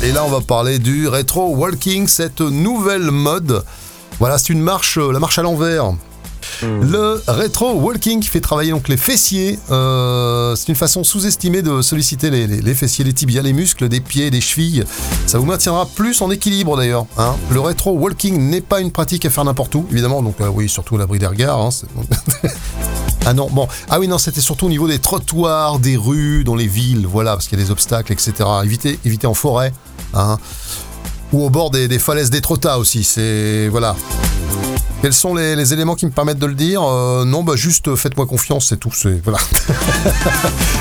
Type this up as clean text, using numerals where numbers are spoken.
Et là, on va parler du rétro walking, cette nouvelle mode. Voilà, c'est la marche à l'envers. Le rétro walking qui fait travailler donc les fessiers, c'est une façon sous-estimée de solliciter les fessiers, les tibias, les muscles des pieds et des chevilles. Ça vous maintiendra plus en équilibre d'ailleurs. Hein. Le rétro walking n'est pas une pratique à faire n'importe où, évidemment. Donc oui, surtout à l'abri des regards. Hein, ah non, bon. Ah oui, non, c'était surtout au niveau des trottoirs, des rues, dans les villes, voilà, parce qu'il y a des obstacles, etc. Évitez en forêt, hein, ou au bord des falaises d'Étretat aussi. C'est voilà. Quels sont les éléments qui me permettent de le dire ? Non, juste faites-moi confiance, c'est tout. Voilà.